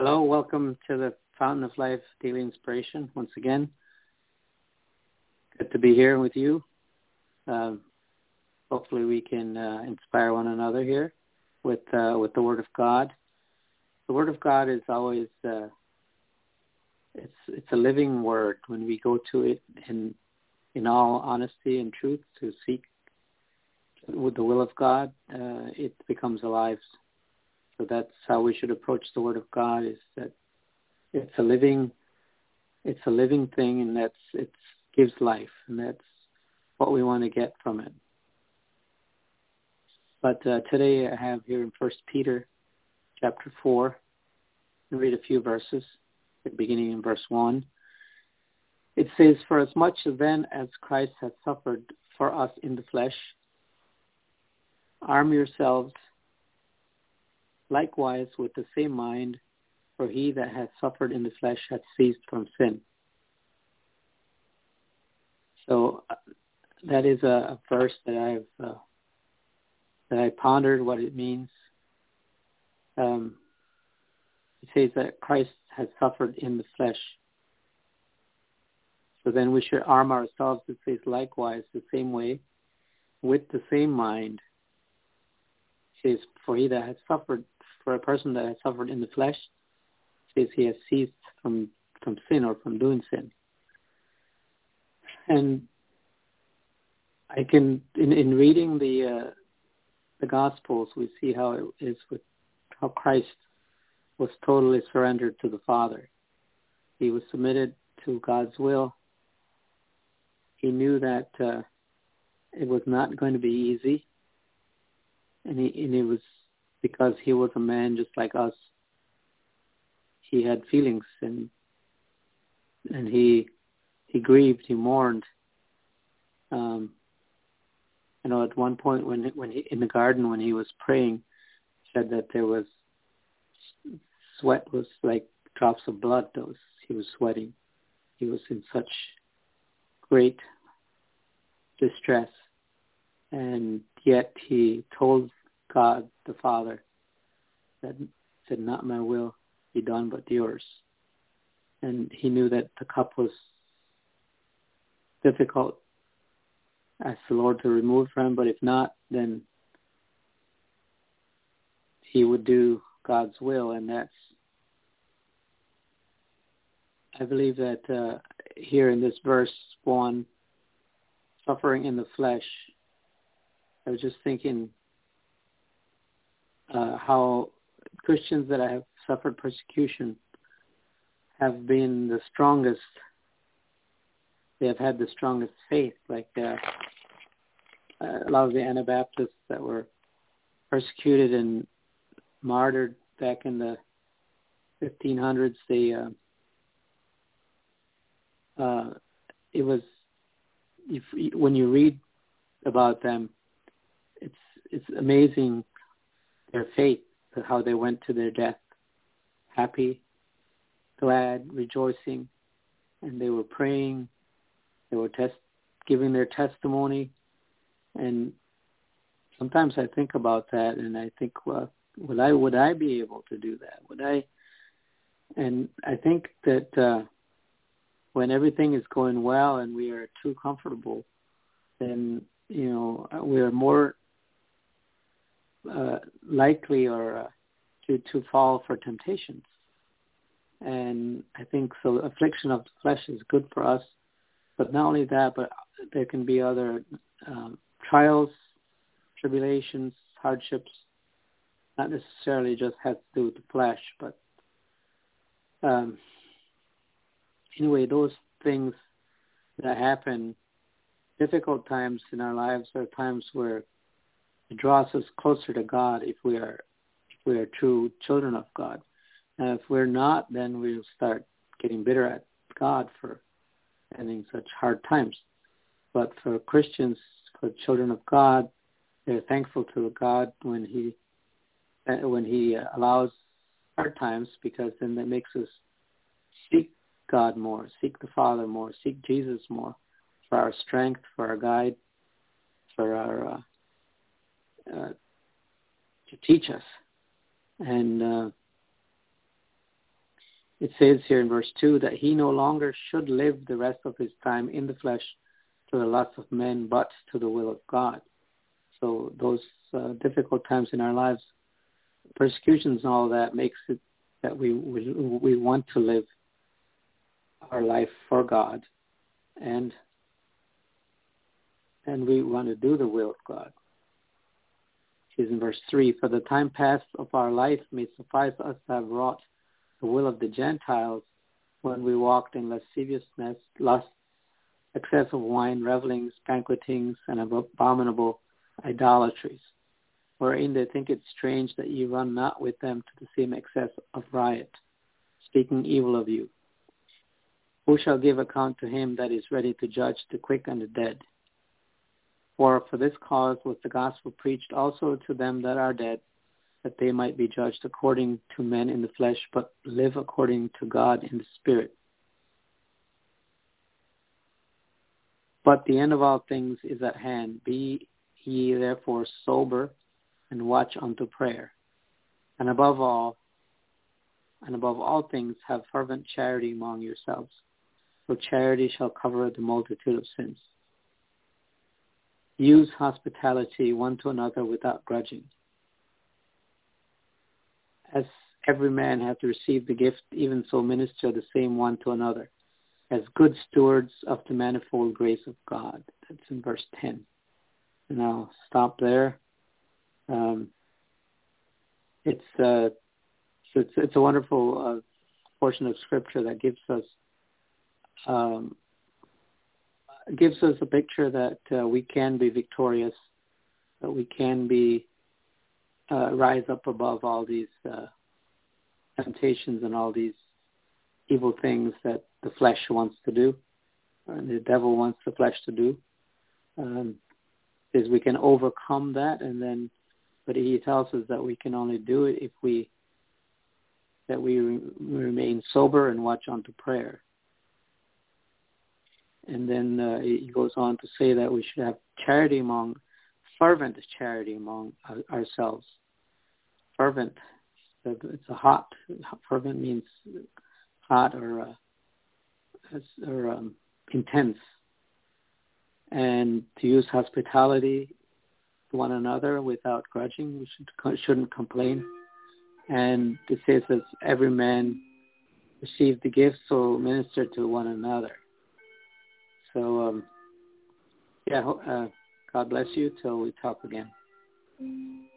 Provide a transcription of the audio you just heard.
Hello, welcome to the Fountain of Life Daily Inspiration once again. Good to be here with you. Hopefully we can inspire one another here with the Word of God. The Word of God is always it's a living Word. When we go to it in all honesty and truth to seek with the will of God, it becomes alive. So that's how we should approach the Word of God, is that it's a living thing, and it gives life, and that's what we want to get from it. But today I have here in 1 Peter chapter 4, I'll read a few verses, beginning in verse 1. It says, "For as much then as Christ has suffered for us in the flesh, arm yourselves likewise with the same mind, for he that has suffered in the flesh hath ceased from sin." So that is a verse that I pondered what it means. It says that Christ has suffered in the flesh. So then we should arm ourselves, it says, likewise the same way, with the same mind. It says, for a person that has suffered in the flesh, it says he has ceased from sin or from doing sin. And I can, in reading the Gospels, we see how it is with how Christ was totally surrendered to the Father. He was submitted to God's will. He knew that it was not going to be easy, and it was because he was a man just like us. He had feelings, and he grieved, he mourned. At one point when he in the garden, when he was praying, said that there was sweat was like drops of blood. He was sweating. He was in such great distress, and yet he told God the Father that said, "Not my will be done, but yours." And he knew that the cup was difficult, asked the Lord to remove from him, but if not, then he would do God's will. And I believe that here in this verse 1, suffering in the flesh, I was just thinking how Christians that have suffered persecution have been the strongest. They have had the strongest faith, like a lot of the Anabaptists that were persecuted and martyred back in the 1500s. When you read about them, it's amazing their faith, how they went to their death happy, glad, rejoicing, and they were praying. They were giving their testimony, and sometimes I think about that, and I think, well, would I be able to do that? Would I? And I think that when everything is going well and we are too comfortable, then we are more likely to fall for temptations. And I think so. Affliction of the flesh is good for us. But not only that, but there can be other trials, tribulations, hardships, not necessarily just have to do with the flesh, but anyway, those things that happen, difficult times in our lives, are times where it draws us closer to God if we are true children of God. And if we're not, then we'll start getting bitter at God for having such hard times. But for Christians, for children of God, they're thankful to God when He allows hard times, because then that makes us seek God more, seek the Father more, seek Jesus more, for our strength, for our guide, for our to teach us. And it says here in verse 2 that he no longer should live the rest of his time in the flesh to the lusts of men, but to the will of God. So those difficult times in our lives, persecutions and all that, makes it that we want to live our life for God, and we want to do the will of God. It is in verse 3, for the time past of our life may suffice us to have wrought the will of the Gentiles when we walked in lasciviousness, lust, excess of wine, revelings, banquetings, and abominable idolatries, wherein they think it strange that ye run not with them to the same excess of riot, speaking evil of you. Who shall give account to him that is ready to judge the quick and the dead? For this cause was the gospel preached also to them that are dead, that they might be judged according to men in the flesh, but live according to God in the Spirit. But the end of all things is at hand. Be ye therefore sober, and watch unto prayer. And above all things, have fervent charity among yourselves, for charity shall cover the multitude of sins. Use hospitality one to another without grudging. As every man hath received the gift, even so minister the same one to another, as good stewards of the manifold grace of God. That's in verse 10. And I'll stop there. It's a wonderful portion of Scripture that gives us a picture that we can be victorious, that we can be rise up above all these temptations and all these evil things that the flesh wants to do, and the devil wants the flesh to do. Is we can overcome that, but he tells us that we can only do it if we remain sober and watch unto prayer. And then he goes on to say that we should have fervent charity among ourselves. Fervent, it's a hot. Fervent means hot or intense. And to use hospitality to one another without grudging. We shouldn't complain. And it says that every man received the gift, so minister to one another. So, God bless you till we talk again.